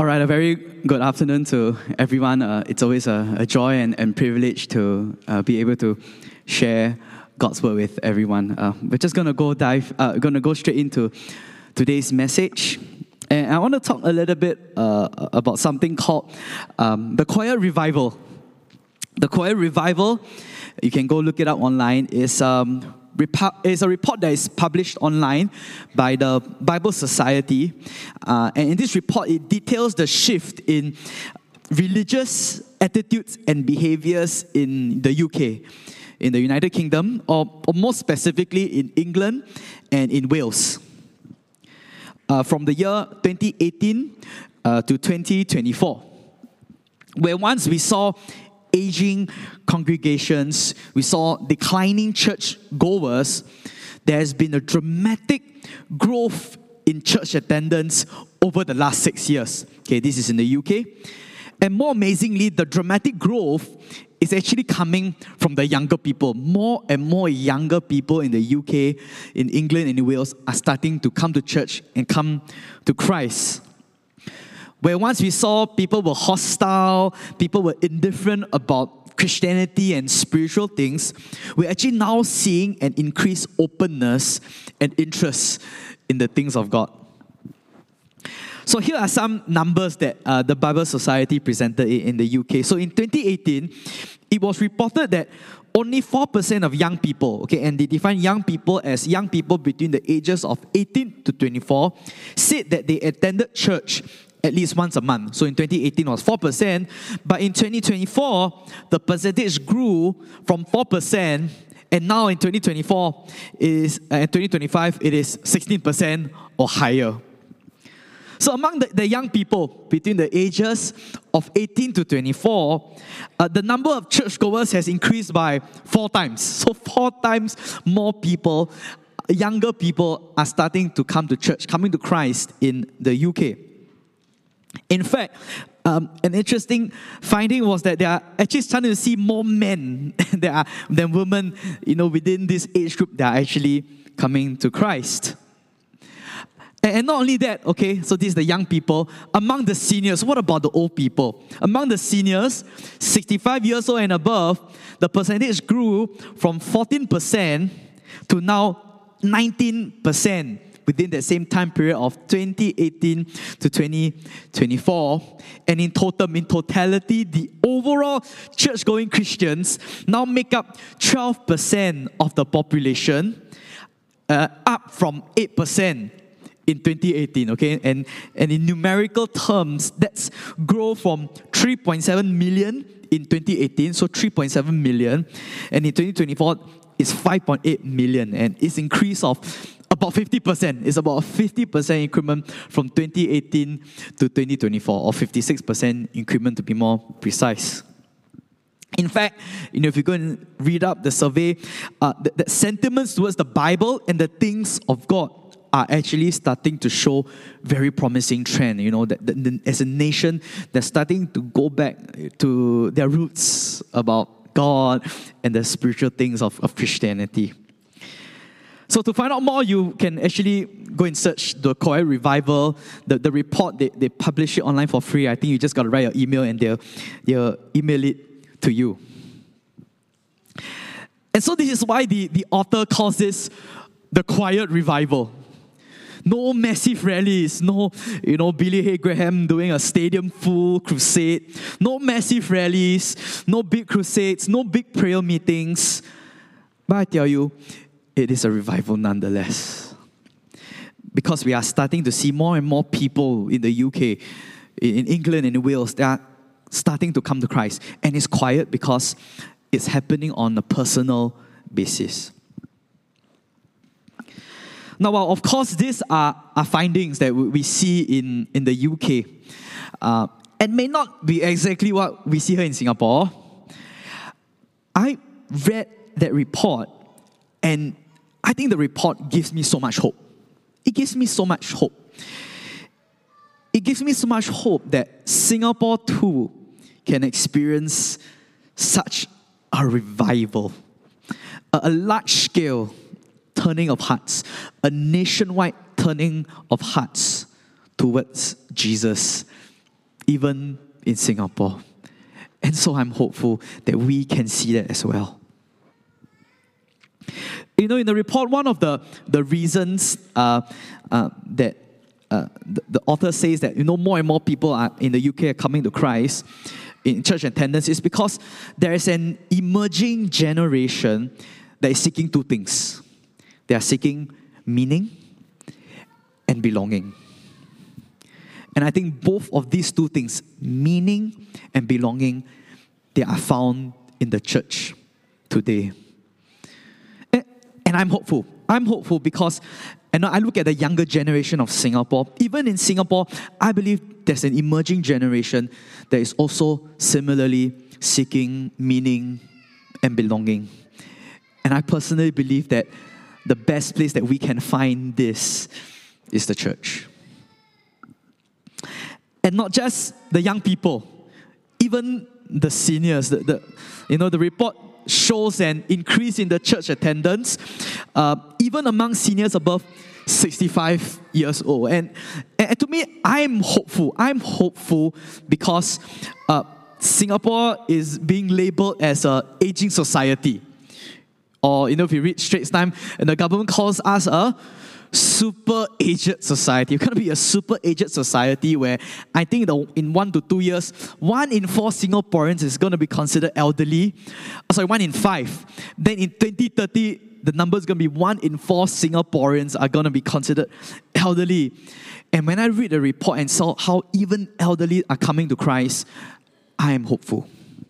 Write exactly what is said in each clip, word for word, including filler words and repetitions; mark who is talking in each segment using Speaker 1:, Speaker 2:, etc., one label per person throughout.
Speaker 1: All right, a very good afternoon to everyone. Uh, it's always a, a joy and, and privilege to uh, be able to share God's word with everyone. Uh, we're just going to go dive, uh, going to go straight into today's message. And I want to talk a little bit uh, about something called um, the Choir Revival. The Choir Revival, you can go look it up online, is um, It's a report that is published online by the Bible Society. Uh, and in this report, it details the shift in religious attitudes and behaviors in the U K, in the United Kingdom, or, or more specifically in England and in Wales. Uh, from the year twenty eighteen uh, to twenty twenty-four, where once we saw aging congregations, we saw declining church goers, there has been a dramatic growth in church attendance over the last six years. Okay, this is in the U K. And more amazingly, the dramatic growth is actually coming from the younger people. More and more younger people in the U K, in England and in Wales are starting to come to church and come to Christ. Where once we saw people were hostile, people were indifferent about Christianity and spiritual things, we're actually now seeing an increased openness and interest in the things of God. So here are some numbers that uh, the Bible Society presented in the U K. So in twenty eighteen, it was reported that only four percent of young people, okay, and they define young people as young people between the ages of eighteen to twenty-four, said that they attended church at least once a month. So in twenty eighteen it was four percent, but in twenty twenty-four, the percentage grew from four percent, and now in twenty twenty-four, is, uh, in twenty twenty-five, it is sixteen percent or higher. So among the, the young people between the ages of eighteen to twenty-four, uh, the number of churchgoers has increased by four times. So four times more people, younger people, are starting to come to church, coming to Christ in the U K. In fact, um, an interesting finding was that they are actually starting to see more men than, are, than women, you know, within this age group that are actually coming to Christ. And, and not only that, okay, so this is the young people. Among the seniors, what about the old people? Among the seniors, sixty-five years old and above, the percentage grew from fourteen percent to now nineteen percent. Within the same time period of twenty eighteen to twenty twenty-four. And in total, in totality, the overall church-going Christians now make up twelve percent of the population, uh, up from eight percent in twenty eighteen, okay? And, and in numerical terms, that's grow from three point seven million in twenty eighteen, so three point seven million, and in twenty twenty-four, it's five point eight million, and it's increase of about fifty percent. It's about a fifty percent increment from twenty eighteen to twenty twenty-four, or fifty-six percent increment to be more precise. In fact, you know, if you go and read up the survey, uh, the, the sentiments towards the Bible and the things of God are actually starting to show very promising trend. You know, that, that, that as a nation, they're starting to go back to their roots about God and the spiritual things of, of Christianity. So to find out more, you can actually go and search the Choir Revival, the, the report. They, they publish it online for free. I think you just got to write your email and they'll, they'll email it to you. And so this is why the, the author calls this the Quiet Revival. No massive rallies, no, you know, Billy Hay Graham doing a stadium full crusade, no massive rallies, no big crusades, no big prayer meetings. But I tell you, it is a revival nonetheless. Because we are starting to see more and more people in the U K, in England and in Wales, they are starting to come to Christ. And it's quiet because it's happening on a personal basis. Now, well, of course, these are, are findings that we see in, in the U K. Uh, and may not be exactly what we see here in Singapore. I read that report, and I think the report gives me so much hope. It gives me so much hope. It gives me so much hope that Singapore too can experience such a revival. A, a large-scale turning of hearts. A nationwide turning of hearts towards Jesus even in Singapore. And so I'm hopeful that we can see that as well. You know, in the report, one of the, the reasons uh, uh, that uh, the, the author says that, you know, more and more people are in the U K are coming to Christ in church attendance is because there is an emerging generation that is seeking two things. They are seeking meaning and belonging. And I think both of these two things, meaning and belonging, they are found in the church today. And, and I'm hopeful. I'm hopeful because and I look at the younger generation of Singapore. Even in Singapore, I believe there's an emerging generation that is also similarly seeking meaning and belonging. And I personally believe that the best place that we can find this is the church. And not just the young people, even the seniors. The, the, you know, the report shows an increase in the church attendance, uh, even among seniors above sixty-five years old. And, and to me, I'm hopeful. I'm hopeful because uh, Singapore is being labeled as an aging society. Or, you know, if you read Straits Times, and the government calls us a super aged society. We're going to be a super aged society where I think in one to two years, one in four Singaporeans is going to be considered elderly. Sorry, one in five. Then in twenty thirty, the number is going to be one in four Singaporeans are going to be considered elderly. And when I read the report and saw how even elderly are coming to Christ, I am hopeful.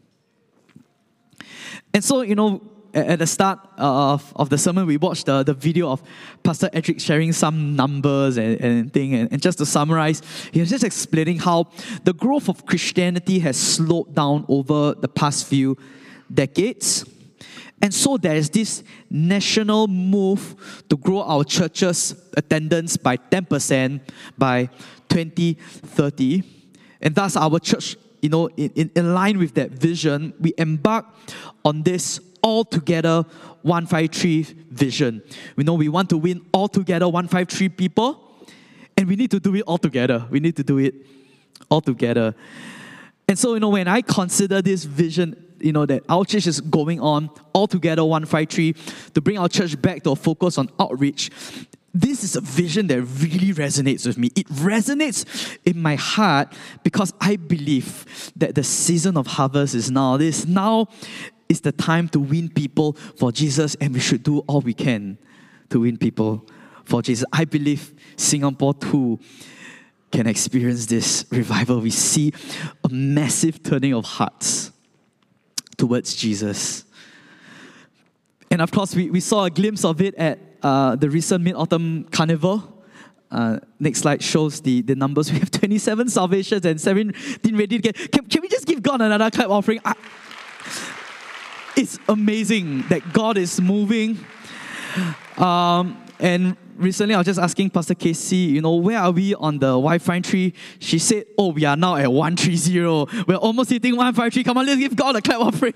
Speaker 1: And so, you know, at the start of, of the sermon, we watched the, the video of Pastor Edric sharing some numbers and, and thing. And, and just to summarize, he was just explaining how the growth of Christianity has slowed down over the past few decades. And so there is this national move to grow our church's attendance by ten percent by twenty thirty. And thus our church, you know, in, in, in line with that vision, we embark on this Altogether one fifty-three vision. We know we want to win altogether one fifty-three people, and we need to do it all together. We need to do it all together. And so, you know, when I consider this vision, you know, that our church is going on altogether one fifty-three to bring our church back to a focus on outreach, this is a vision that really resonates with me. It resonates in my heart because I believe that the season of harvest is now. This now is the time to win people for Jesus, and we should do all we can to win people for Jesus. I believe Singapore too can experience this revival. We see a massive turning of hearts towards Jesus. And of course, we, we saw a glimpse of it at uh, the recent Mid-Autumn Carnival. Uh, next slide shows the, the numbers. We have twenty-seven salvations and seventeen ready to get. Can, can we just give God another clap offering? I, It's amazing that God is moving. Um, and recently I was just asking Pastor Casey, you know, where are we on the one fifty-three? She said, oh, we are now at one thirty. We're almost hitting one fifty-three. Come on, let's give God a clap offering.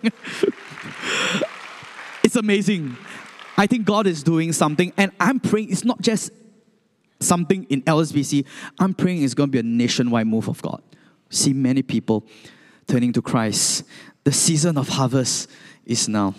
Speaker 1: It's amazing. I think God is doing something. And I'm praying it's not just something in L S B C. I'm praying it's going to be a nationwide move of God. See many people turning to Christ. The season of harvest is now.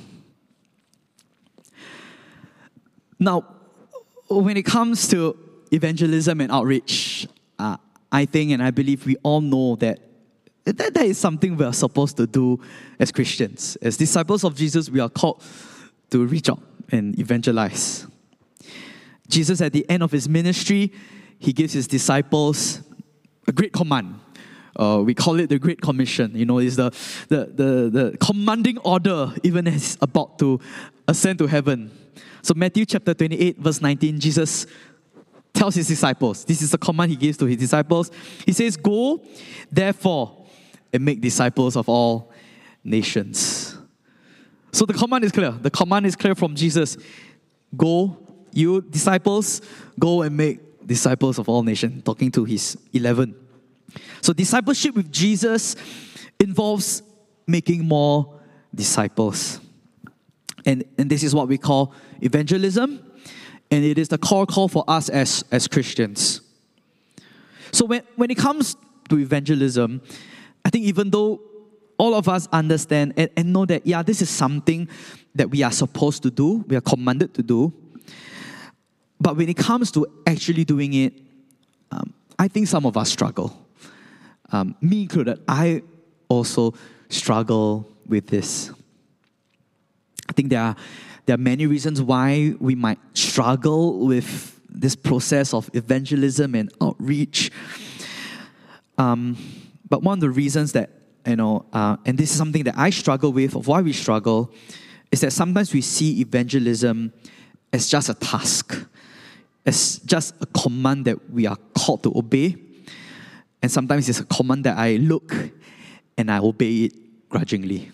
Speaker 1: Now, when it comes to evangelism and outreach, uh, I think and I believe we all know that, that that is something we are supposed to do as Christians. As disciples of Jesus, we are called to reach out and evangelize. Jesus, at the end of his ministry, he gives his disciples a great command. Uh, we call it the Great Commission. You know, it's the, the, the, the commanding order even as he's about to ascend to heaven. So Matthew chapter twenty-eight, verse nineteen, Jesus tells his disciples, this is the command he gives to his disciples. He says, go, therefore, and make disciples of all nations. So the command is clear. The command is clear from Jesus. Go, you disciples, go and make disciples of all nations. Talking to his eleven. So discipleship with Jesus involves making more disciples. And, and this is what we call evangelism. And it is the core call for us as, as Christians. So when, when it comes to evangelism, I think even though all of us understand and, and know that, yeah, this is something that we are supposed to do, we are commanded to do, but when it comes to actually doing it, um, I think some of us struggle. Um, me included, I also struggle with this. I think there are, there are many reasons why we might struggle with this process of evangelism and outreach. Um, but one of the reasons that, you know, uh, and this is something that I struggle with, of why we struggle, is that sometimes we see evangelism as just a task, as just a command that we are called to obey. And sometimes it's a command that I look and I obey it grudgingly.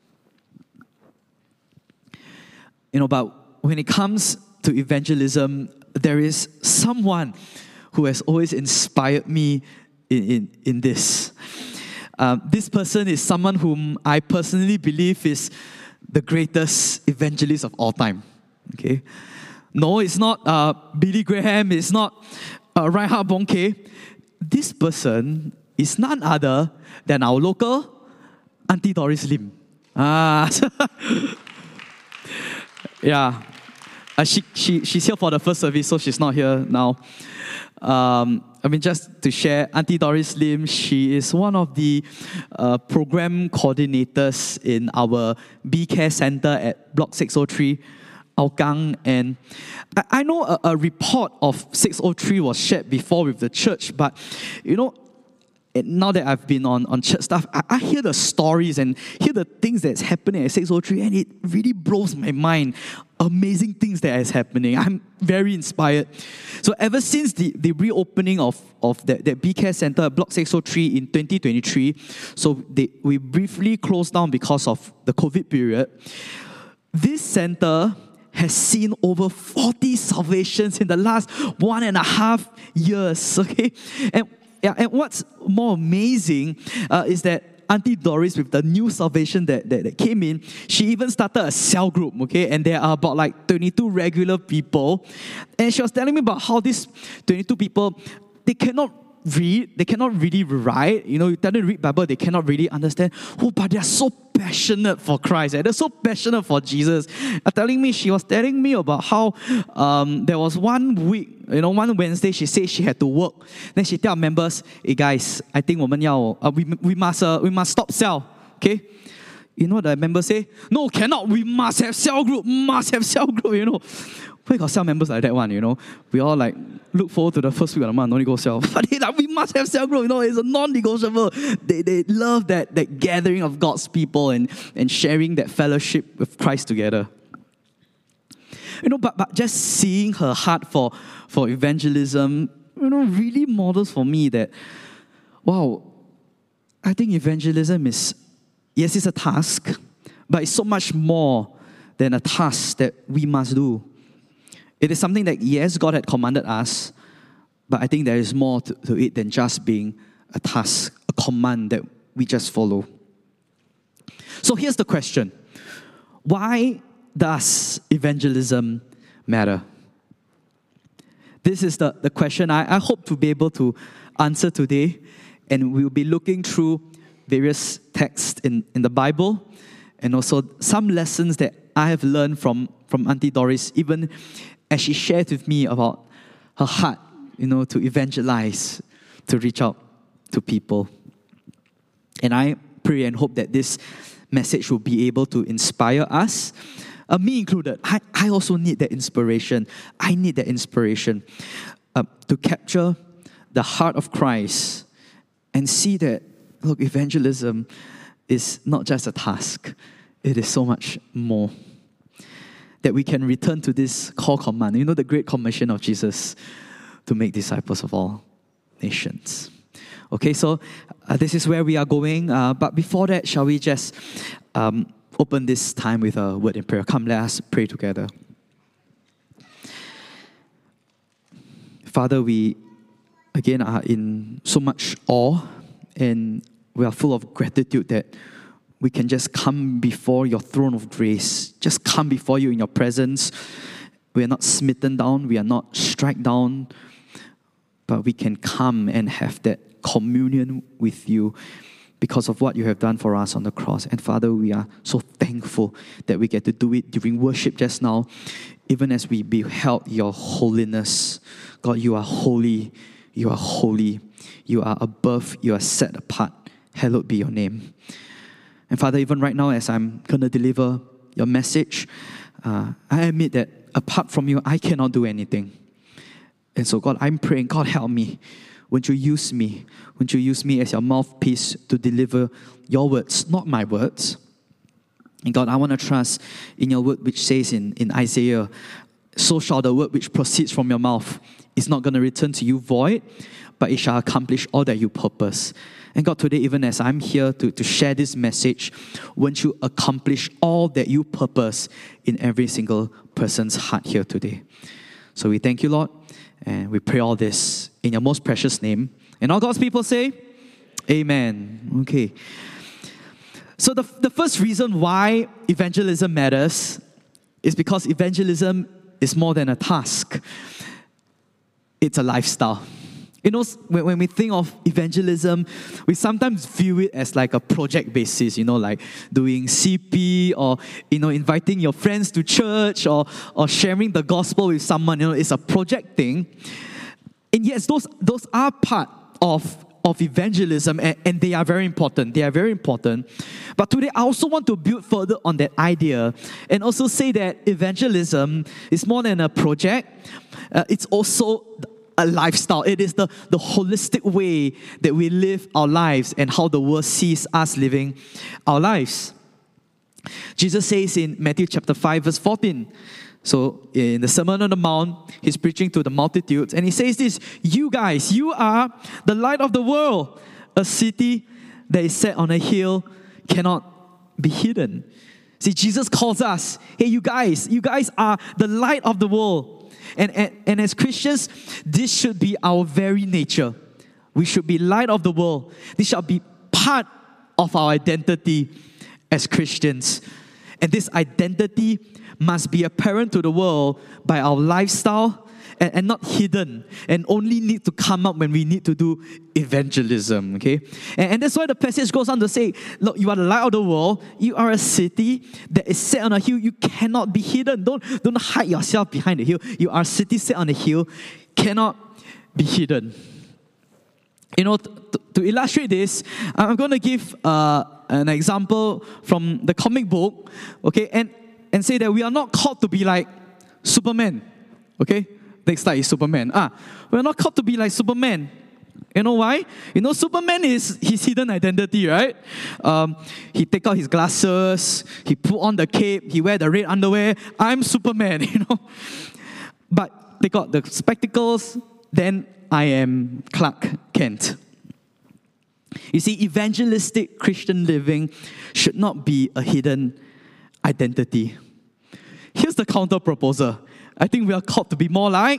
Speaker 1: You know, but when it comes to evangelism, there is someone who has always inspired me in, in, in this. Um, this person is someone whom I personally believe is the greatest evangelist of all time. Okay, no, it's not uh, Billy Graham. It's not uh, Reinhard Bonnke. This person is none other than our local Auntie Doris Lim. Ah, yeah. Uh, she she she's here for the first service, so she's not here now. Um, I mean, just to share, Auntie Doris Lim, she is one of the uh, program coordinators in our B Care Center at Block six oh three, Hougang. And I, I know a, a report of six oh three was shared before with the church, but, you know, now that I've been on, on church stuff, I, I hear the stories and hear the things that's happening at six oh three, and it really blows my mind. Amazing things that is happening. I'm very inspired. So ever since the, the reopening of, of that, that B Care Center at Block six oh three in twenty twenty-three, so they, we briefly closed down because of the COVID period, this center has seen over forty salvations in the last one and a half years. Okay, and yeah, and what's more amazing uh, is that Auntie Doris, with the new salvation that, that, that came in, she even started a cell group, okay? And there are about like twenty-two regular people. And she was telling me about how these twenty-two people, they cannot read, they cannot really write. You know, you tell them to read Bible, they cannot really understand. Oh, but they are so passionate for Christ. Eh? They're so passionate for Jesus. Uh, telling me, she was telling me about how um, there was one week, you know, one Wednesday, she said she had to work. Then she tell members, hey guys, I think 我们要, uh, we, we, must, uh, we must stop cell, okay? You know what the members say? No, cannot. We must have cell group. Must have cell group, you know. We got cell members like that one, you know. We all like look forward to the first week of the month, don't go cell. But they like, we must have cell group, you know. It's a non-negotiable. They, they love that, that gathering of God's people and, and sharing that fellowship with Christ together. You know, but, but just seeing her heart for, for evangelism, you know, really models for me that, wow, I think evangelism is, yes, it's a task, but it's so much more than a task that we must do. It is something that, yes, God had commanded us, but I think there is more to, to it than just being a task, a command that we just follow. So here's the question. Why does evangelism matter? This is the, the question I, I hope to be able to answer today, and we'll be looking through various texts in, in the Bible, and also some lessons that I have learned from, from Auntie Doris, even as she shared with me about her heart, you know, to evangelize, to reach out to people. And I pray and hope that this message will be able to inspire us, uh, me included. I, I also need that inspiration. I need that inspiration uh, to capture the heart of Christ and see that, look, evangelism is not just a task. It is so much more. That we can return to this core command. You know, the great commission of Jesus to make disciples of all nations. Okay, so uh, this is where we are going. Uh, but before that, shall we just um, open this time with a word in prayer? Come, let us pray together. Father, we again are in so much awe, and we are full of gratitude that we can just come before your throne of grace, just come before you in your presence. We are not smitten down, we are not struck down, but we can come and have that communion with you because of what you have done for us on the cross. And Father, we are so thankful that we get to do it during worship just now, even as we beheld your holiness. God, you are holy, you are holy, you are above, you are set apart. Hallowed be your name. And Father, even right now as I'm going to deliver your message, uh, I admit that apart from you, I cannot do anything. And so God, I'm praying, God help me. Won't you use me? Won't you use me as your mouthpiece to deliver your words, not my words? And God, I want to trust in your word which says in, in Isaiah, so shall the word which proceeds from your mouth is not going to return to you void, but it shall accomplish all that you purpose. And God, today, even as I'm here to, to share this message, won't you accomplish all that you purpose in every single person's heart here today? So we thank you, Lord, and we pray all this in your most precious name. And all God's people say, amen. Okay. So the, the first reason why evangelism matters is because evangelism is more than a task. It's a lifestyle. You know, when, when we think of evangelism, we sometimes view it as like a project basis, you know, like doing C P or, you know, inviting your friends to church or, or sharing the gospel with someone. You know, it's a project thing. And yes, those, those are part of, of evangelism, and, and they are very important. They are very important. But today, I also want to build further on that idea and also say that evangelism is more than a project. Uh, it's also a lifestyle. It is the, the holistic way that we live our lives and how the world sees us living our lives. Jesus says in Matthew chapter five, verse fourteen, so in the Sermon on the Mount, he's preaching to the multitudes, and he says this, you guys, you are the light of the world. A city that is set on a hill cannot be hidden. See, Jesus calls us, hey, you guys, you guys are the light of the world. And, and, and as Christians, this should be our very nature. We should be light of the world. This shall be part of our identity as Christians. And this identity must be apparent to the world by our lifestyle and, and not hidden, and only need to come up when we need to do evangelism, okay? And, and that's why the passage goes on to say, look, you are the light of the world. You are a city that is set on a hill. You cannot be hidden. Don't, don't hide yourself behind the hill. You are a city set on a hill, cannot be hidden. You know, to, to illustrate this, I'm going to give uh, an example from the comic book, okay, and, and say that we are not called to be like Superman, okay? Next slide is Superman. Ah, we're not called to be like Superman. You know why? You know, Superman is his hidden identity, right? Um, he take out his glasses, he put on the cape, he wear the red underwear. I'm Superman, you know. But take out the spectacles, then I am Clark Kent. You see, evangelistic Christian living should not be a hidden identity. Here's the counter proposal. I think we are called to be more like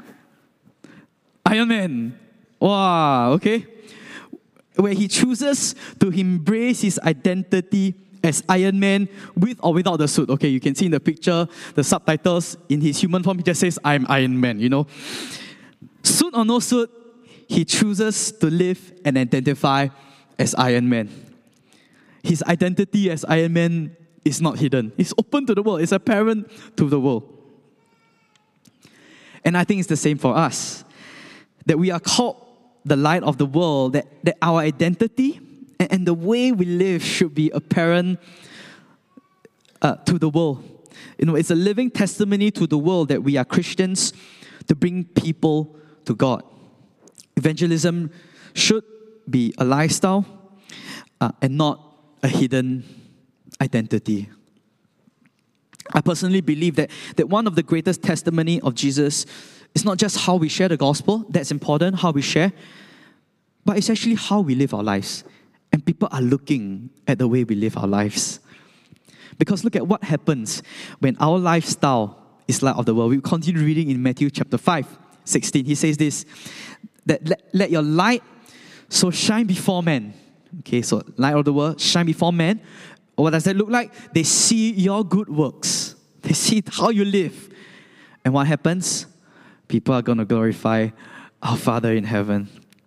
Speaker 1: Iron Man. Wow, okay? Where he chooses to embrace his identity as Iron Man with or without the suit. Okay, you can see in the picture, the subtitles, in his human form, he just says, I'm Iron Man, you know. Suit or no suit, he chooses to live and identify as Iron Man. His identity as Iron Man is not hidden. It's open to the world. It's apparent to the world. And I think it's the same for us. That we are called the light of the world, that, that our identity and, and the way we live should be apparent uh, to the world. You know, it's a living testimony to the world that we are Christians to bring people to God. Evangelism should be a lifestyle uh, and not a hidden identity. I personally believe that, that one of the greatest testimony of Jesus is not just how we share the gospel, that's important, how we share, but it's actually how we live our lives. And people are looking at the way we live our lives. Because look at what happens when our lifestyle is light of the world. We continue reading in Matthew chapter five, sixteen. He says this, that let, let your light so shine before men. Okay, so light of the world, shine before men. What does that look like? They see your good works. They see how you live. And what happens? People are going to glorify our Father in heaven.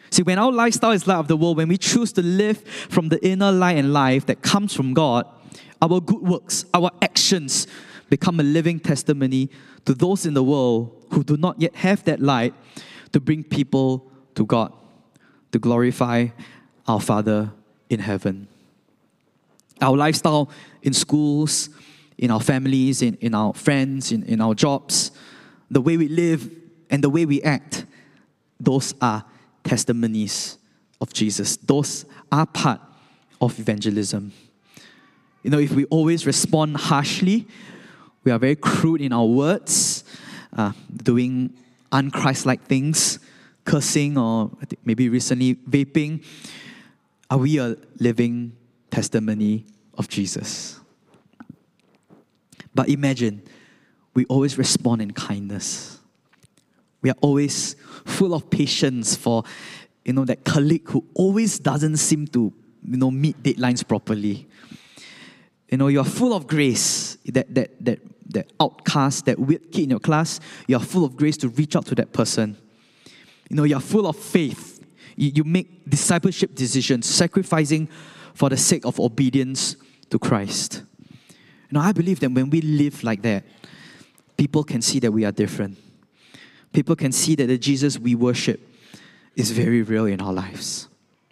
Speaker 1: See, when our lifestyle is light of the world, when we choose to live from the inner light and life that comes from God, our good works, our actions become a living testimony to those in the world who do not yet have that light to bring people to God, to glorify our Father in heaven. Our lifestyle in schools, in our families, in, in our friends, in, in our jobs, the way we live and the way we act, those are testimonies of Jesus. Those are part of evangelism. You know, if we always respond harshly, we are very crude in our words, uh, doing un-Christ-like things, cursing, or maybe recently vaping, are we a living testimony of Jesus? But imagine, we always respond in kindness. We are always full of patience for, you know, that colleague who always doesn't seem to, you know, meet deadlines properly. You know, you are full of grace. That that that that outcast, that weird kid in your class, you are full of grace to reach out to that person. You know, you are full of faith. You, you make discipleship decisions, sacrificing for the sake of obedience to Christ. You know, I believe that when we live like that, people can see that we are different. People can see that the Jesus we worship is very real in our lives.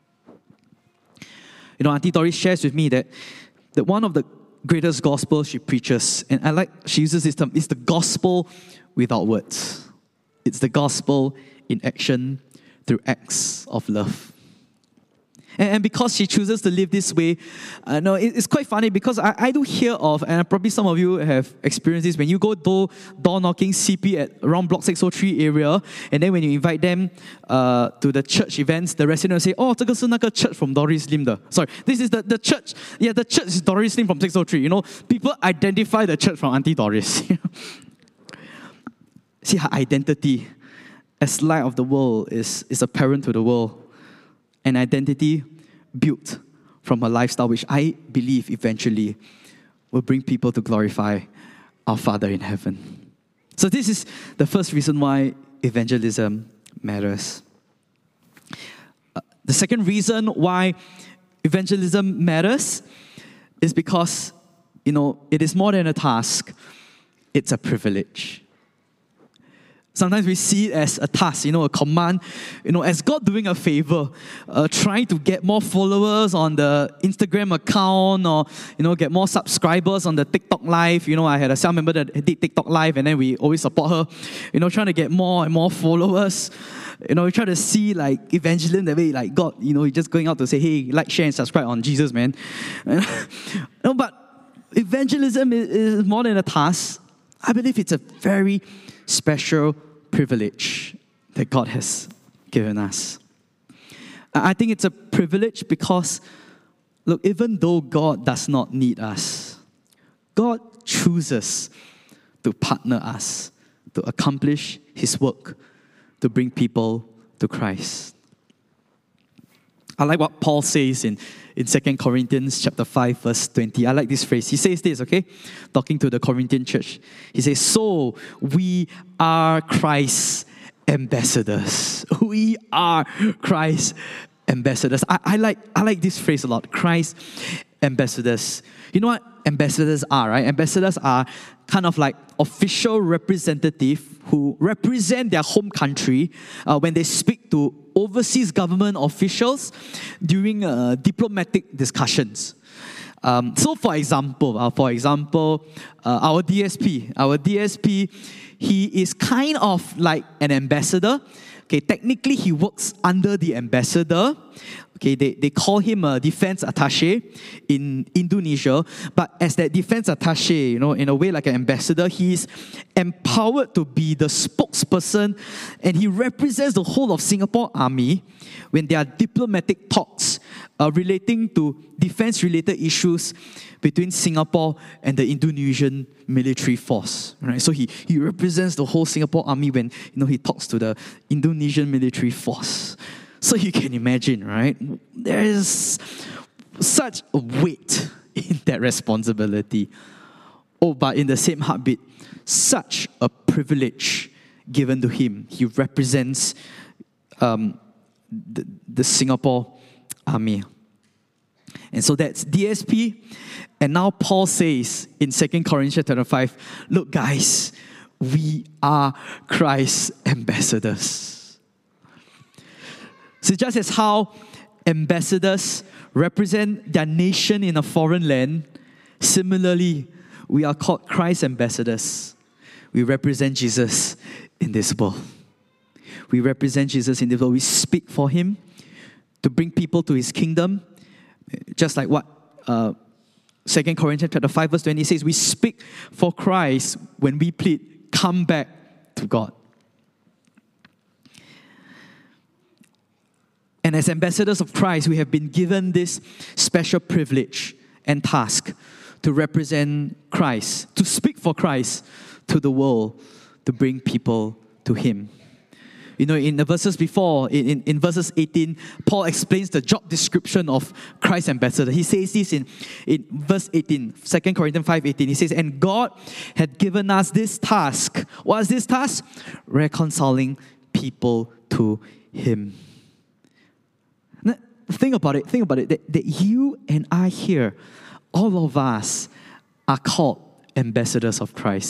Speaker 1: You know, Auntie Doris shares with me that, that one of the greatest gospels she preaches, and I like, she uses this term, is the gospel without words. It's the gospel in action through acts of love. And, and because she chooses to live this way, uh, no, it, it's quite funny because I, I do hear of, and probably some of you have experienced this, when you go door, door knocking C P at around Block six oh three area, and then when you invite them uh, to the church events, the residents say, oh, 这个是那个 church from Doris Lim的. Sorry, this is the, the church. Yeah, the church is Doris Lim from six oh three. You know, people identify the church from Auntie Doris. See, her identity as light of the world is, is apparent to the world. An identity built from a lifestyle which I believe eventually will bring people to glorify our Father in heaven. So this is the first reason why evangelism matters. Uh, the second reason why evangelism matters is because, you know, it is more than a task, it's a privilege. Sometimes we see it as a task, you know, a command, you know, as God doing a favor, uh, trying to get more followers on the Instagram account, or, you know, get more subscribers on the TikTok Live. You know, I had a cell member that did TikTok Live, and then we always support her, you know, trying to get more and more followers. You know, we try to see like evangelism the way, like God, you know, he's just going out to say, hey, like, share, and subscribe on Jesus, man. No, but evangelism is, is more than a task. I believe it's a very special privilege that God has given us. I think it's a privilege because, look, even though God does not need us, God chooses to partner us to accomplish His work, to bring people to Christ. I like what Paul says in, in Second Corinthians chapter five, verse twenty. I like this phrase. He says this, okay? Talking to the Corinthian church. He says, so we are Christ's ambassadors. We are Christ's ambassadors. I, I like I like this phrase a lot. Christ's ambassadors. You know what ambassadors are, right? Ambassadors are kind of like official representative who represent their home country uh, when they speak to overseas government officials during uh, diplomatic discussions. Um, so, for example, uh, for example, uh, our D S P, our D S P, he is kind of like an ambassador. Okay, technically he works under the ambassador. Okay, they, they call him a defense attaché in Indonesia. But as that defense attaché, you know, in a way like an ambassador, he is empowered to be the spokesperson, and he represents the whole of Singapore Army when there are diplomatic talks uh, relating to defense-related issues between Singapore and the Indonesian military force. Right? So he, he represents the whole Singapore Army when, you know, he talks to the Indonesian military force. So you can imagine, right? There is such a weight in that responsibility. Oh, but in the same heartbeat, such a privilege given to him. He represents um, the, the Singapore Army. And so that's D S P. And now Paul says in Second Corinthians chapter five, look guys, we are Christ's ambassadors. So just as how ambassadors represent their nation in a foreign land, similarly, we are called Christ's ambassadors. We represent Jesus in this world. We represent Jesus in this world. We speak for him to bring people to his kingdom. Just like what uh, Second Corinthians chapter five verse twenty says, we speak for Christ when we plead, come back to God. And as ambassadors of Christ, we have been given this special privilege and task to represent Christ, to speak for Christ to the world, to bring people to him. You know, in the verses before, in, in, in verses eighteen, Paul explains the job description of Christ's ambassador. He says this in, in verse eighteen, Second Corinthians five eighteen. He says, and God had given us this task. What is this task? Reconciling people to him. Now, think about it, think about it, that, that you and I here, all of us are called ambassadors of Christ.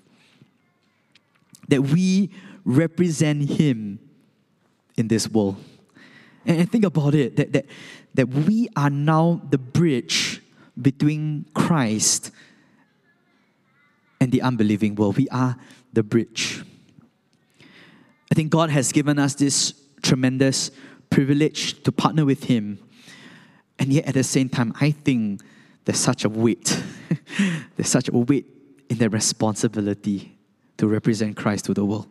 Speaker 1: That we represent him in this world. And think about it, that, that, that we are now the bridge between Christ and the unbelieving world. We are the bridge. I think God has given us this tremendous privilege to partner with him. And yet at the same time, I think there's such a weight. There's such a weight in the responsibility to represent Christ to the world.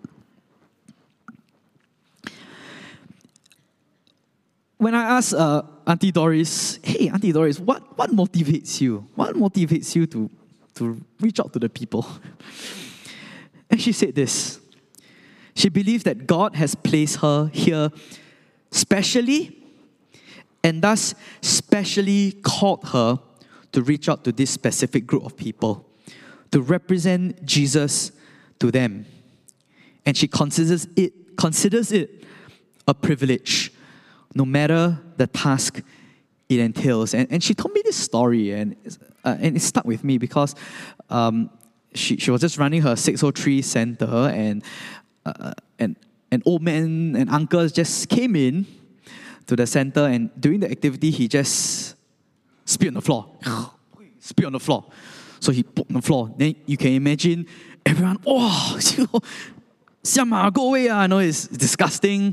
Speaker 1: When I asked uh, Auntie Doris, hey, Auntie Doris, what, what motivates you? What motivates you to, to reach out to the people? And she said this. She believes that God has placed her here specially, and thus specially called her to reach out to this specific group of people, to represent Jesus to them. And she considers it, considers it a privilege, no matter the task it entails. And, and she told me this story, and, uh, and it stuck with me because um, she, she was just running her six oh three center, and, uh, and an old man and uncle just came in to the center, and during the activity, he just spit on the floor. Spit on the floor. So he put on the floor. Then you can imagine everyone, oh, Siama, go away. I know it's disgusting.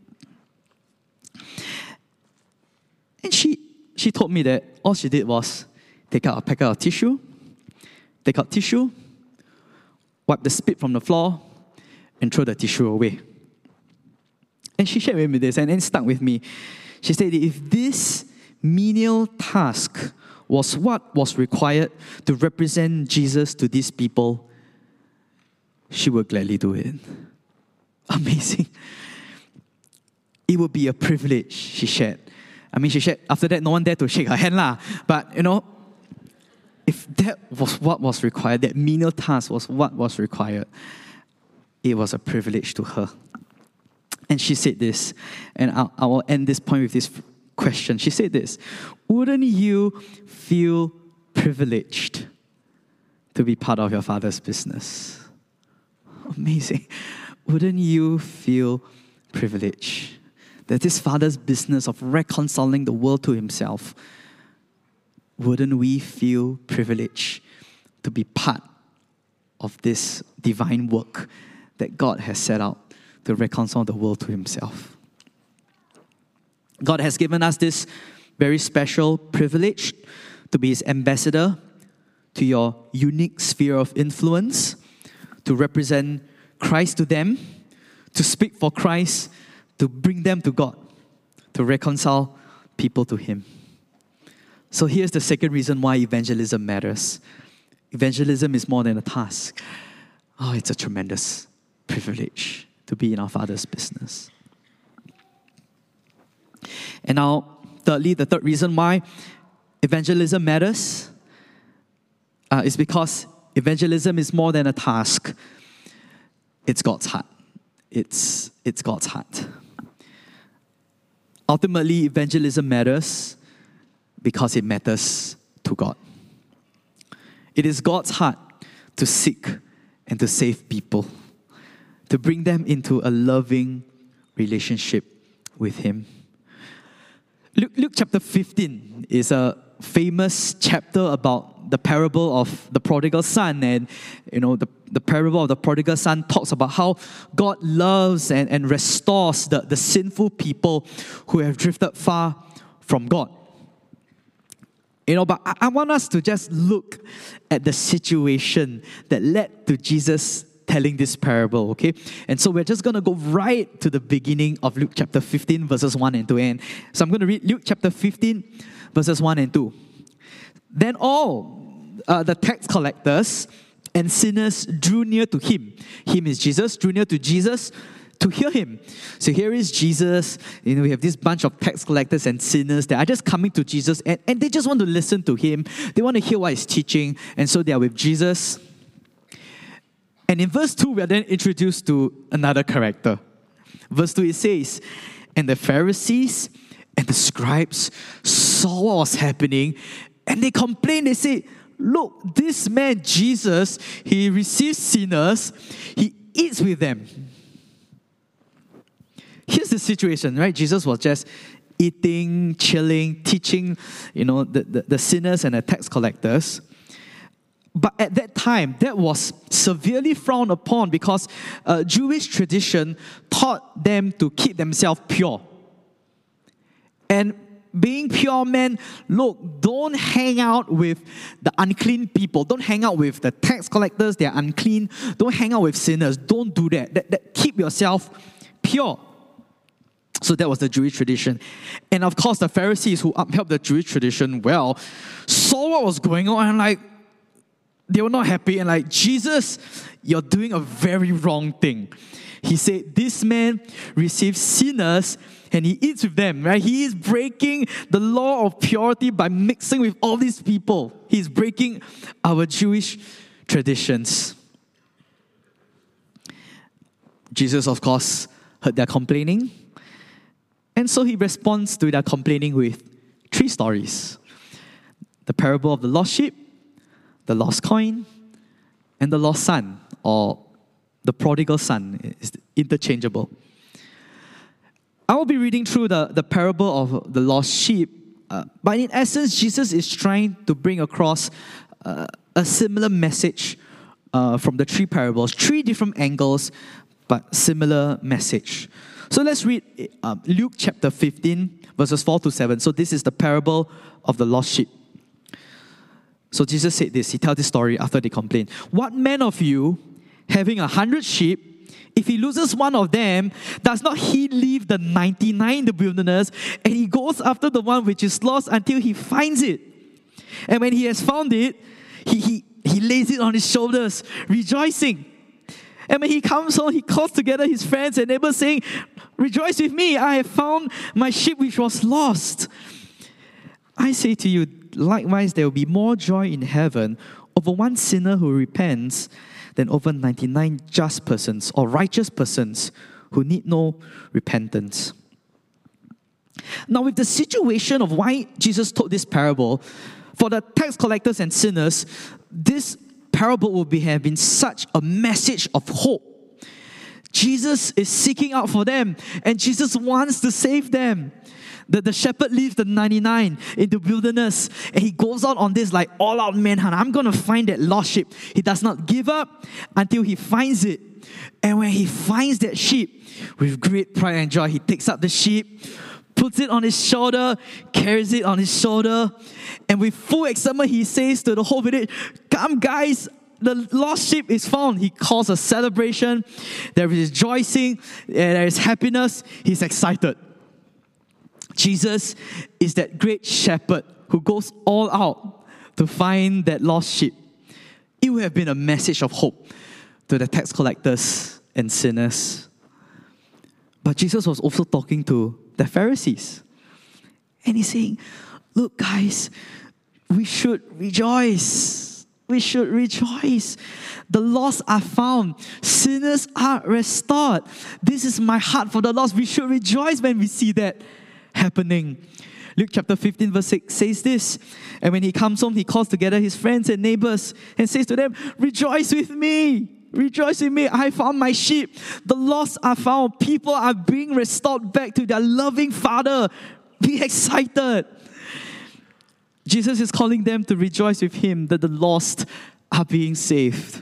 Speaker 1: And she, she told me that all she did was take out a packet of tissue, take out tissue, wipe the spit from the floor, and throw the tissue away. And she shared with me this, and it stuck with me. She said, if this menial task was what was required to represent Jesus to these people, she would gladly do it. Amazing. It would be a privilege, she shared. I mean, she shared, after that, no one dared to shake her hand lah. But, you know, if that was what was required, that menial task was what was required, it was a privilege to her. And she said this, and I'll, I will end this point with this question. She said this, wouldn't you feel privileged to be part of your Father's business? Amazing. Wouldn't you feel privileged that this Father's business of reconciling the world to himself, wouldn't we feel privileged to be part of this divine work that God has set out to reconcile the world to himself? God has given us this very special privilege to be his ambassador to your unique sphere of influence, to represent Christ to them, to speak for Christ, to bring them to God, to reconcile people to him. So here's the second reason why evangelism matters. Evangelism is more than a task. Oh, it's a tremendous privilege to be in our Father's business. And now, thirdly, the third reason why evangelism matters uh, is because evangelism is more than a task. It's God's heart. It's, it's God's heart. Ultimately, evangelism matters because it matters to God. It is God's heart to seek and to save people, to bring them into a loving relationship with Him. Luke, Luke chapter fifteen is a famous chapter about the parable of the prodigal son. And, you know, the, the parable of the prodigal son talks about how God loves and, and restores the, the sinful people who have drifted far from God. You know, but I, I want us to just look at the situation that led to Jesus telling this parable, okay? And so we're just going to go right to the beginning of Luke chapter fifteen, verses one and two. And so I'm going to read Luke chapter fifteen, verses one and two. Then all uh, the tax collectors and sinners drew near to him. Him is Jesus, drew near to Jesus to hear him. So here is Jesus. You know, we have this bunch of tax collectors and sinners that are just coming to Jesus, and, and they just want to listen to him. They want to hear what he's teaching. And so they are with Jesus. And in verse two, we are then introduced to another character. Verse two, it says, and the Pharisees and the scribes saw what was happening, and they complained. They say, look, this man Jesus, he receives sinners, he eats with them. Here's the situation, right? Jesus was just eating, chilling, teaching, you know, the, the, the sinners and the tax collectors. But at that time, that was severely frowned upon because uh, Jewish tradition taught them to keep themselves pure. And being pure meant, look, don't hang out with the unclean people. Don't hang out with the tax collectors, they're unclean. Don't hang out with sinners. Don't do that. That, that keep yourself pure. So that was the Jewish tradition. And of course, the Pharisees who upheld the Jewish tradition well saw what was going on and like, they were not happy and like, Jesus, you're doing a very wrong thing. He said, this man receives sinners and he eats with them, right? He is breaking the law of purity by mixing with all these people. He's breaking our Jewish traditions. Jesus, of course, heard their complaining. And so he responds to their complaining with three stories. The parable of the lost sheep, the lost coin, and the lost son, or the prodigal son, is interchangeable. I will be reading through the, the parable of the lost sheep, uh, but in essence, Jesus is trying to bring across uh, a similar message uh, from the three parables, three different angles, but similar message. So let's read uh, Luke chapter fifteen, verses four to seven. So this is the parable of the lost sheep. So Jesus said this, he tells this story after they complained. What man of you, having a hundred sheep, if he loses one of them, does not he leave the ninety-nine in the wilderness, and he goes after the one which is lost until he finds it? And when he has found it, he, he, he lays it on his shoulders, rejoicing. And when he comes home, he calls together his friends and neighbors saying, rejoice with me, I have found my sheep which was lost. I say to you, likewise, there will be more joy in heaven over one sinner who repents than over ninety-nine just persons or righteous persons who need no repentance. Now, with the situation of why Jesus told this parable, for the tax collectors and sinners, this parable will be, have been such a message of hope. Jesus is seeking out for them, and Jesus wants to save them. The, the shepherd leaves the ninety-nine in the wilderness, and he goes out on this like all-out manhunt. I'm going to find that lost sheep. He does not give up until he finds it. And when he finds that sheep, with great pride and joy, he takes up the sheep, puts it on his shoulder, carries it on his shoulder, and with full excitement, he says to the whole village, come guys, the lost sheep is found. He calls a celebration. There is rejoicing, there is happiness. He's excited. Jesus is that great shepherd who goes all out to find that lost sheep. It would have been a message of hope to the tax collectors and sinners. But Jesus was also talking to the Pharisees. And he's saying, look guys, we should rejoice. We should rejoice. The lost are found. Sinners are restored. This is my heart for the lost. We should rejoice when we see that happening. Luke chapter fifteen verse six says this, and when he comes home, he calls together his friends and neighbors and says to them, rejoice with me, rejoice with me, I found my sheep. The lost are found. People are being restored back to their loving Father. Be excited. Jesus is calling them to rejoice with him that the lost are being saved.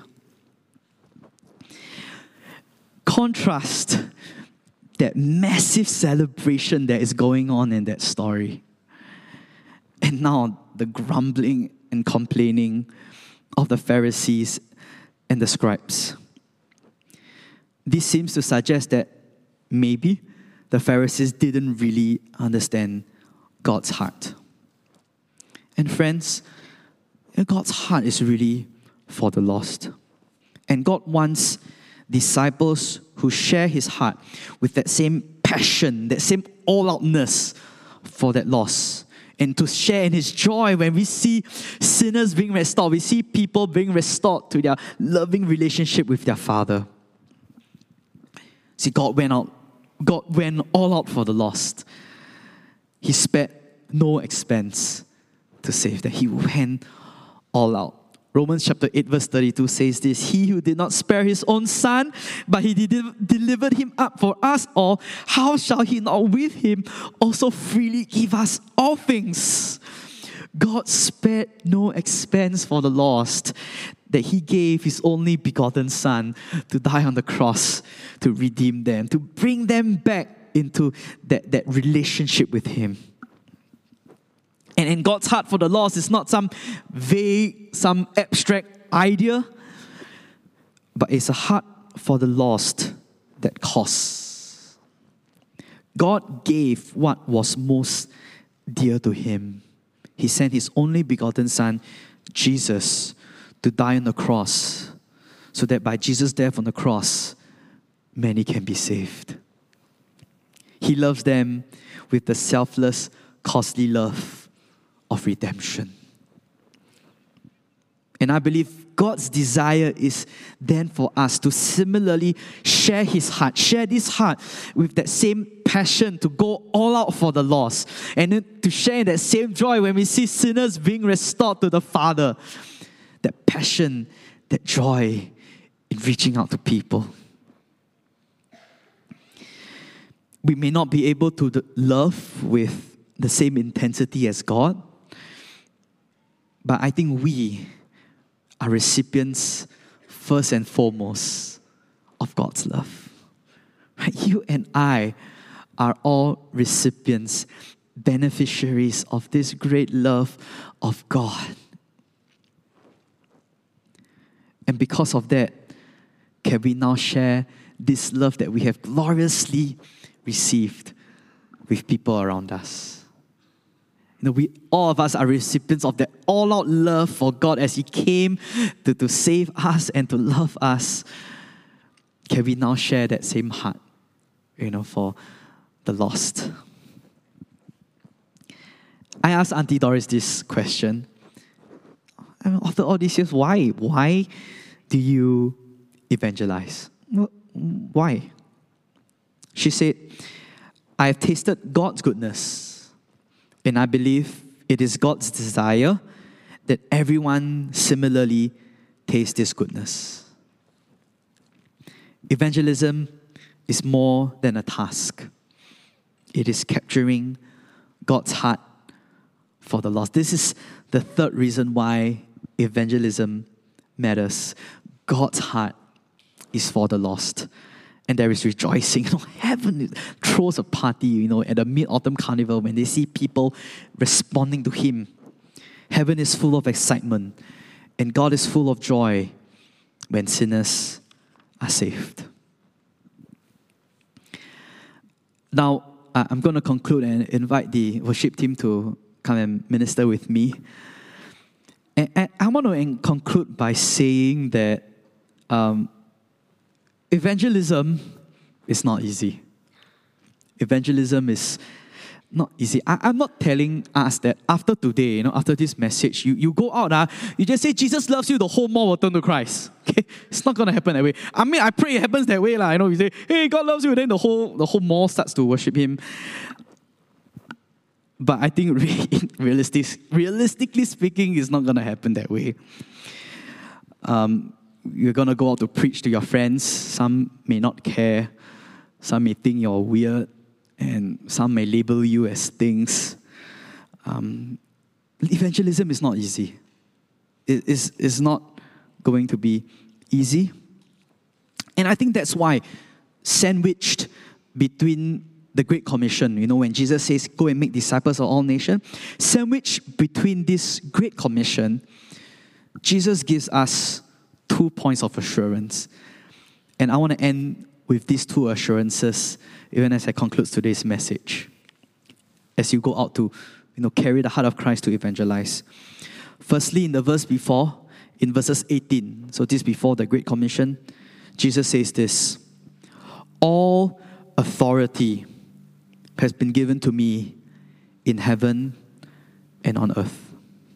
Speaker 1: Contrast that massive celebration that is going on in that story. And now the grumbling and complaining of the Pharisees and the scribes. This seems to suggest that maybe the Pharisees didn't really understand God's heart. And friends, God's heart is really for the lost. And God wants disciples who share his heart with that same passion, that same all-outness for that loss. And to share in his joy when we see sinners being restored. We see people being restored to their loving relationship with their Father. See, God went out, God went all out for the lost. He spared no expense to save them. He went all out. Romans chapter eight verse thirty-two says this, he who did not spare his own son, but he did, delivered him up for us all, how shall he not with him also freely give us all things? God spared no expense for the lost, that he gave his only begotten son to die on the cross to redeem them, to bring them back into that, that relationship with him. And, and God's heart for the lost is not some vague, some abstract idea, but it's a heart for the lost that costs. God gave what was most dear to him. He sent his only begotten son, Jesus, to die on the cross, so that by Jesus' death on the cross, many can be saved. He loves them with the selfless, costly love of redemption. And I believe God's desire is then for us to similarly share his heart, share this heart with that same passion to go all out for the lost, and then to share that same joy when we see sinners being restored to the Father. That passion, that joy in reaching out to people. We may not be able to love with the same intensity as God, but I think we are recipients, first and foremost, of God's love. You and I are all recipients, beneficiaries of this great love of God. And because of that, can we now share this love that we have gloriously received with people around us? You know, we all of us are recipients of that all-out love for God as he came to, to save us and to love us. Can we now share that same heart, you know, for the lost? I asked Auntie Doris this question. I mean, after all these years, why? Why do you evangelize? Well, why? She said, I have tasted God's goodness. And I believe it is God's desire that everyone similarly taste this goodness. Evangelism is more than a task. It is capturing God's heart for the lost. This is the third reason why evangelism matters. God's heart is for the lost. And there is rejoicing. You know, heaven throws a party, you know, at the Mid-Autumn Carnival when they see people responding to him. Heaven is full of excitement. And God is full of joy when sinners are saved. Now, I'm going to conclude and invite the worship team to come and minister with me. And I want to conclude by saying that um, evangelism is not easy. Evangelism is not easy. I, I'm not telling us that after today, you know, after this message, you, you go out, uh, you just say, Jesus loves you, the whole mall will turn to Christ. Okay? It's not going to happen that way. I mean, I pray it happens that way. Like, you know, you say, hey, God loves you, and then the whole, the whole mall starts to worship him. But I think re- realistic, realistically speaking, it's not going to happen that way. Um, you're going to go out to preach to your friends. Some may not care. Some may think you're weird. And some may label you as things. Um, evangelism is not easy. It is it's not going to be easy. And I think that's why, sandwiched between the Great Commission, you know, when Jesus says, go and make disciples of all nations, sandwiched between this Great Commission, Jesus gives us two points of assurance. And I want to end with these two assurances, even as I conclude today's message. As you go out to, you know, carry the heart of Christ to evangelize. Firstly, in the verse before, in verses eighteen, so this before the Great Commission, Jesus says this, all authority has been given to me in heaven and on earth.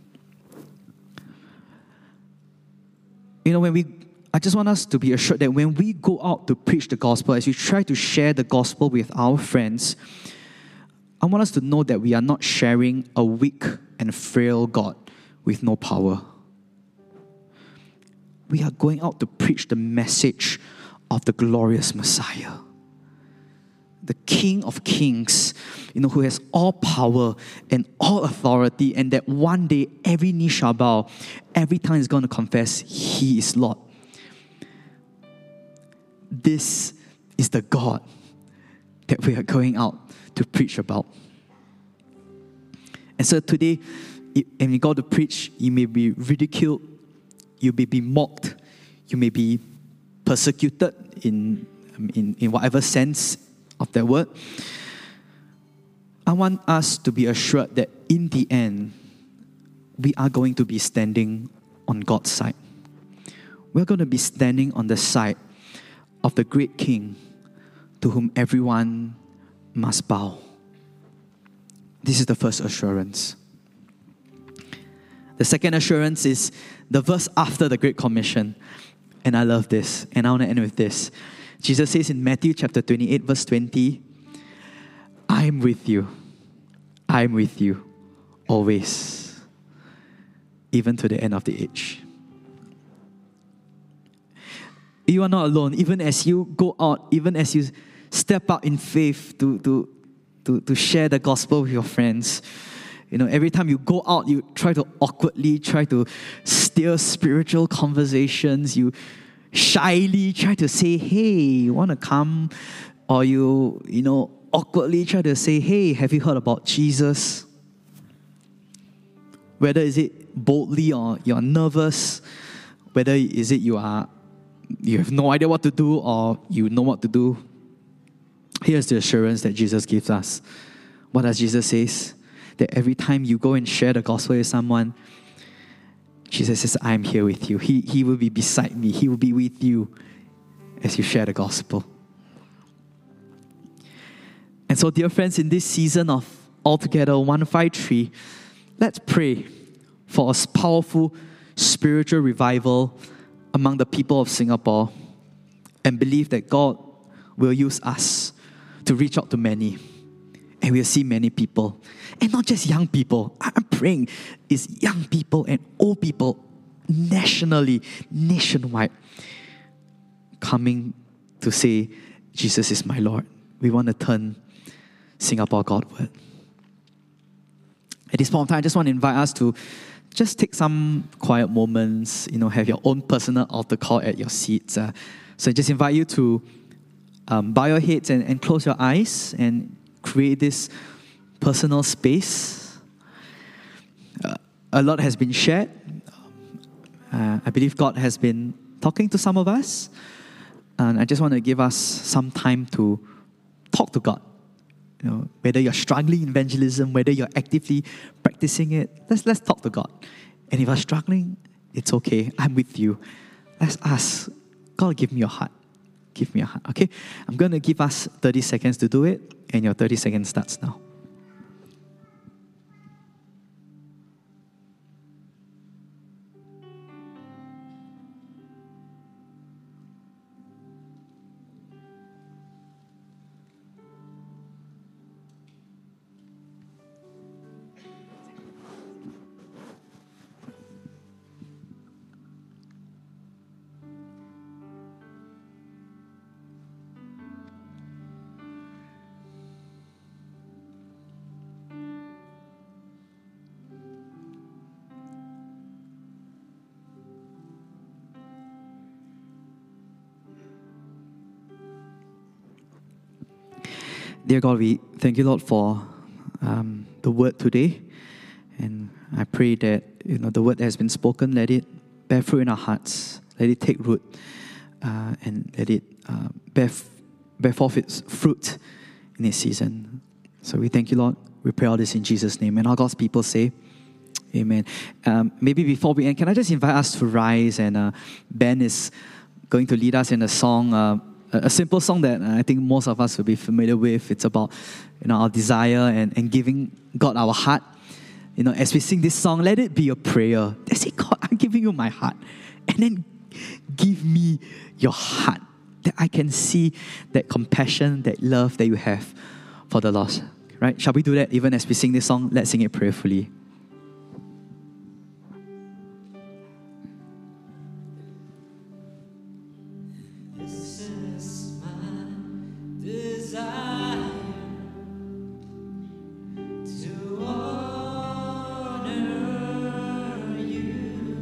Speaker 1: You know, when we, I just want us to be assured that when we go out to preach the gospel, as we try to share the gospel with our friends, I want us to know that we are not sharing a weak and frail God with no power. We are going out to preach the message of the glorious Messiah, the King of Kings, you know, who has all power and all authority, and that one day every knee shall bow, every tongue is going to confess He is Lord. This is the God that we are going out to preach about. And so today, when you go to preach, you may be ridiculed, you may be mocked, you may be persecuted in, in, in whatever sense of that word. I want us to be assured that in the end, we are going to be standing on God's side. We're going to be standing on the side of the great King to whom everyone must bow. This is the first assurance. The second assurance is the verse after the Great Commission. And I love this. And I want to end with this. Jesus says in Matthew chapter twenty-eight, verse twenty, I am with you. I am with you always, even to the end of the age. You are not alone. Even as you go out, even as you step out in faith to, to, to, to share the gospel with your friends, you know, every time you go out, you try to awkwardly try to steer spiritual conversations. You shyly try to say, hey, you want to come? Or you, you know, awkwardly try to say, hey, have you heard about Jesus? Whether is it boldly or you're nervous, whether is it you are, you have no idea what to do or you know what to do. Here's the assurance that Jesus gives us. What does Jesus say? That every time you go and share the gospel with someone, Jesus says, I'm here with you. He, he will be beside me. He will be with you as you share the gospel. And so, dear friends, in this season of Altogether one five three, let's pray for a powerful spiritual revival among the people of Singapore and believe that God will use us to reach out to many. And we'll see many people. And not just young people. I'm praying it's young people and old people nationally, nationwide, coming to say, Jesus is my Lord. We want to turn Singapore Godward. At this point of time, I just want to invite us to just take some quiet moments, you know, have your own personal altar call at your seats. Uh, so I just invite you to um, bow your heads and, and close your eyes and create this personal space. Uh, a lot has been shared. Uh, I believe God has been talking to some of us. And I just want to give us some time to talk to God. You know, whether you're struggling in evangelism, whether you're actively practicing it, let's, let's talk to God. And if you're struggling, it's okay. I'm with you. Let's ask, God, give me your heart. Give me a heart, okay? I'm going to give us thirty seconds to do it, and your thirty seconds starts now. Dear God, we thank you, Lord, for um, the word today. And I pray that, you know, the word that has been spoken, let it bear fruit in our hearts. Let it take root uh, and let it uh, bear, f- bear forth its fruit in its season. So we thank you, Lord. We pray all this in Jesus' name. And all God's people say, amen. Um, maybe before we end, can I just invite us to rise? And uh, Ben is going to lead us in a song, uh, a simple song that I think most of us will be familiar with. It's about, you know, our desire and, and giving God our heart. You know, as we sing this song, let it be a prayer. They say, God, I'm giving you my heart. And then give me your heart, that I can see that compassion, that love that you have for the lost. Right? Shall we do that even as we sing this song? Let's sing it prayerfully.
Speaker 2: This is my desire to honor you,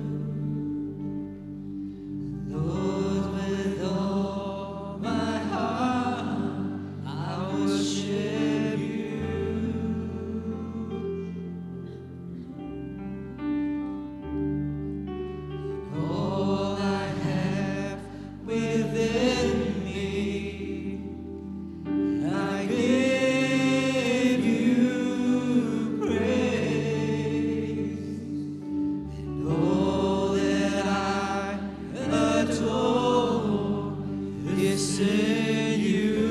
Speaker 2: Lord, with all my heart. I worship you. All I have within me, I give you praise, and all that I adore is in you.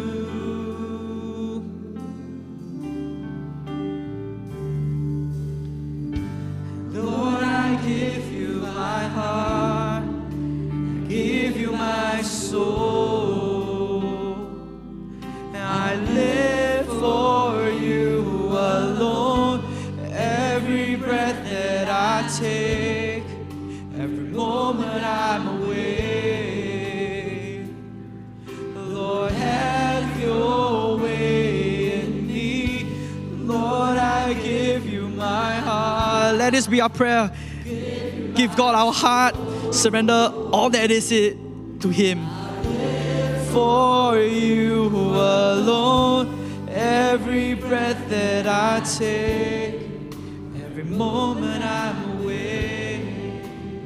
Speaker 2: Lord, I give you my heart, I give you my soul, and I live for you alone. Every breath that I take, every moment I'm awake, Lord, have your way in me. Lord, I give you my heart. Let this be our prayer. Give God our heart. Surrender all that is it to Him. For you alone, every breath that I take, every moment I'm awake,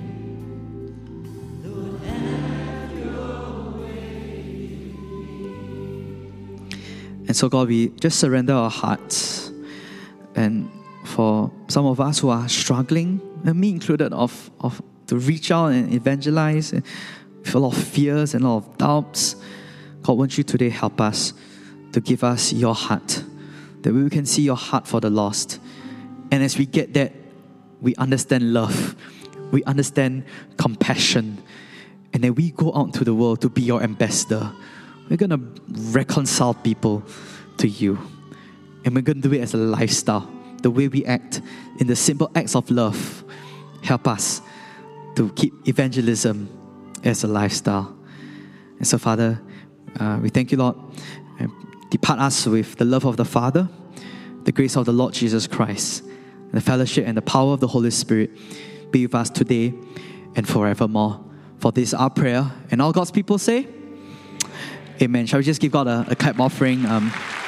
Speaker 2: Lord, have your way.
Speaker 1: And so, God, we just surrender our hearts. And for some of us who are struggling, and me included, of, of to reach out and evangelize and with a lot of fears and a lot of doubts, God, won't you today help us to give us your heart, that we can see your heart for the lost. And as we get that, we understand love, we understand compassion, and then we go out to the world to be your ambassador. We're going to reconcile people to you. And we're going to do it as a lifestyle, the way we act in the simple acts of love. Help us to keep evangelism as a lifestyle. And so, Father, uh, we thank you, Lord. And depart us with the love of the Father, the grace of the Lord Jesus Christ, and the fellowship and the power of the Holy Spirit be with us today and forevermore. For this is our prayer. And all God's people say, amen. Shall we just give God a, a clap offering? Um,